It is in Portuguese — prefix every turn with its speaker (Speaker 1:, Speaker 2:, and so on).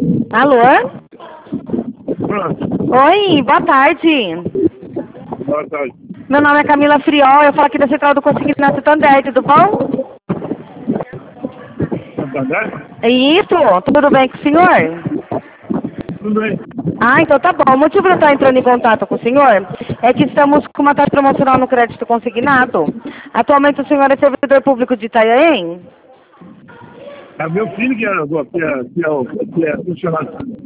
Speaker 1: Alô?
Speaker 2: Pronto.
Speaker 1: Oi, boa tarde.
Speaker 2: Boa tarde.
Speaker 1: Meu nome é Camila Friol, eu falo aqui da Central do Consignato Santander, tudo bom?
Speaker 2: Santander?
Speaker 1: É isso? Tudo bem com o senhor?
Speaker 2: Tudo bem.
Speaker 1: Ah, então tá bom. O motivo de eu estar entrando em contato com o senhor é que estamos com uma taxa promocional no crédito consignado. Atualmente o senhor é servidor público de Itanhaém?
Speaker 2: É meu filho que é funcionário.